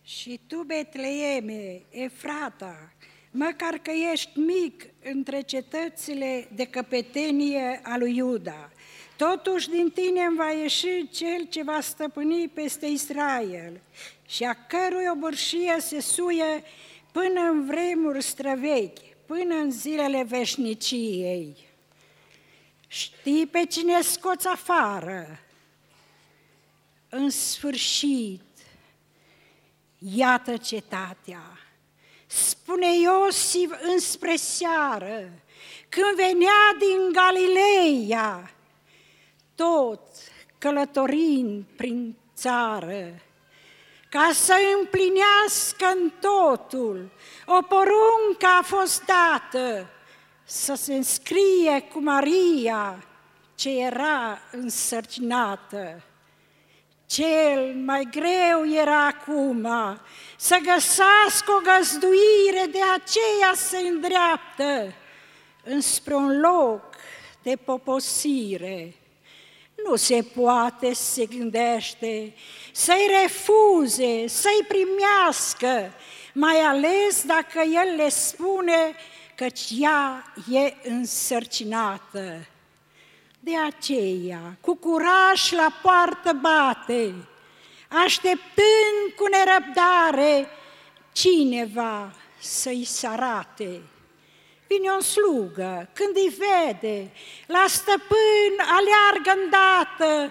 Și tu, Betleeme, Efrata, măcar că ești mic între cetățile de căpetenie a lui Iuda, totuși din tine îmi va ieși cel ce va stăpâni peste Israel și a cărui obârșie se suie până în vremuri străvechi, până în zilele veșniciei. Știi pe cine scoți afară? În sfârșit, iată cetatea. Spune Iosif înspre seară, când venea din Galileea, tot călătorind prin țară, ca să împlinească în totul o poruncă a fost dată, să se înscrie cu Maria, ce era însărcinată. Cel mai greu era acum să găsească o găzduire, de aceea se îndreaptă înspre un loc de poposire. Nu se poate, se gândește, să-i refuze, să-i primească, mai ales dacă el le spune căci ea e însărcinată. De aceea, cu curaj la poartă bate, așteptând cu nerăbdare cineva să-i se arate. Vine o slugă, când îi vede, la stăpân aleargă îndată.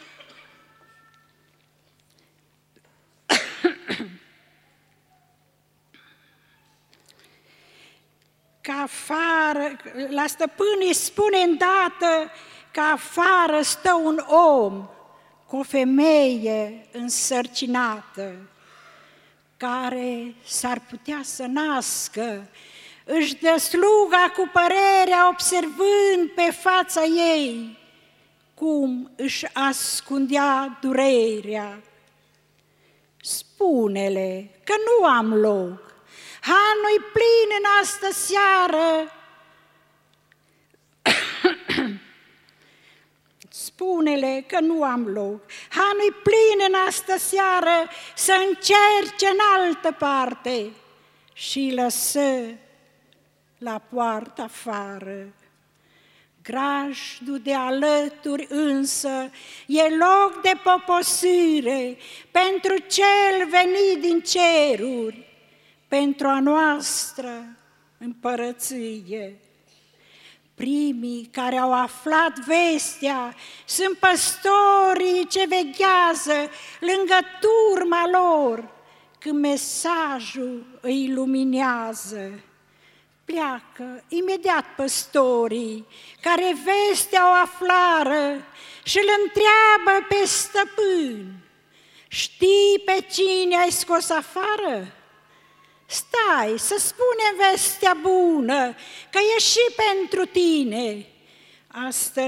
Că afară, la stăpân îi spune îndată că afară stă un om cu o femeie însărcinată, care s-ar putea să nască. Își dă sluga cu părerea, observând pe fața ei cum își ascundea durerea. Spune-le că nu am loc, hanul-i plin în astă seară. Spune-le că nu am loc, hanul-i plin în astă seară, să încerce în altă parte. Și lăsă la poartă afară. Grajdul de alături însă e loc de poposire pentru cel venit din ceruri, pentru a noastră împărăție. Primii care au aflat vestea sunt păstorii ce veghează lângă turma lor, când mesajul îi luminează. Pleacă imediat păstorii care vestea o aflară și îl întreabă pe stăpân: știi pe cine ai scos afară? Stai să spunem vestea bună, că e și pentru tine. Astă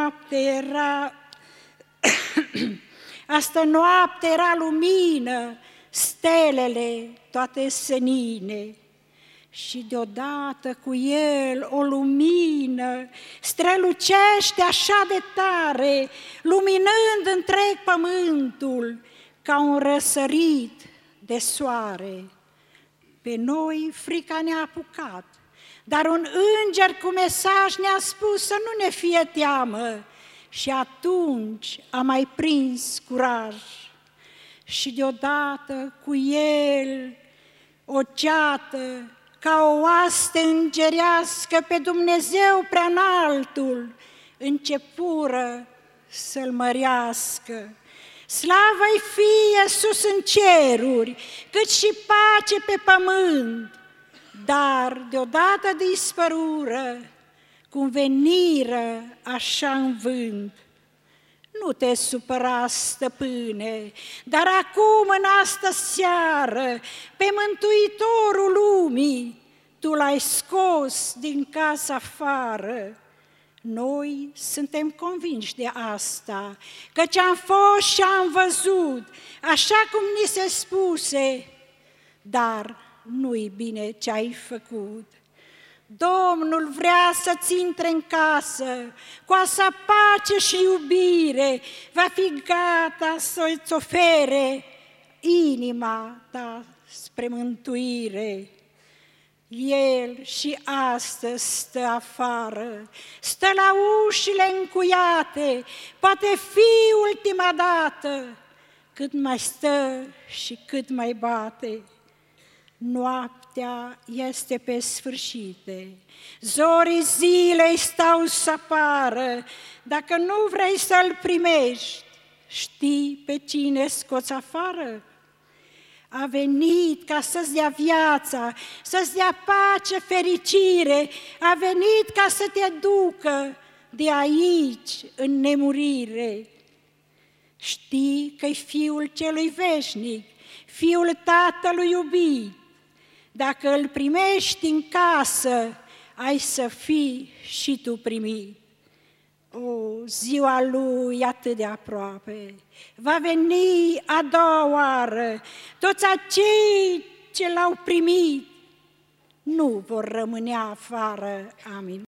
noapte era lumină, stelele toate senine. Și deodată cu el o lumină strălucește așa de tare, luminând întreg pământul ca un răsărit de soare. Pe noi frica ne-a apucat, dar un înger cu mesaj ne-a spus să nu ne fie teamă. Și atunci am mai prins curaj. Și deodată cu el o ceată, ca o oaste îngerească pe Dumnezeu preanaltul, începură să-L mărească. Slavă-i fie sus în ceruri, cât și pace pe pământ, dar deodată dispărură, cum veniră așa în vânt. Nu te supăra, stăpâne, dar acum în astă seară, pe Mântuitorul lumii, tu l-ai scos din casa afară. Noi suntem convinși de asta, căci am fost și am văzut, așa cum ni se spuse, dar nu-i bine ce ai făcut. Domnul vrea să-ți intre în casă, cu asta pace și iubire, va fi gata să-ți ofere inima ta spre mântuire. El și astăzi stă afară, stă la ușile încuiate, poate fi ultima dată, cât mai stă și cât mai bate. Noaptea este pe sfârșite, zorii zilei stau să apară. Dacă nu vrei să-l primești, știi pe cine scoți afară? A venit ca să-ți dea viața, să-ți dea pace, fericire, a venit ca să te ducă de aici în nemurire. Știi că-i Fiul celui veșnic, Fiul Tatălui iubit. Dacă îl primești în casă, ai să fii și tu primit. O, ziua lui atât de aproape, va veni a doua oară. Toți acei ce l-au primit nu vor rămâne afară. Amin.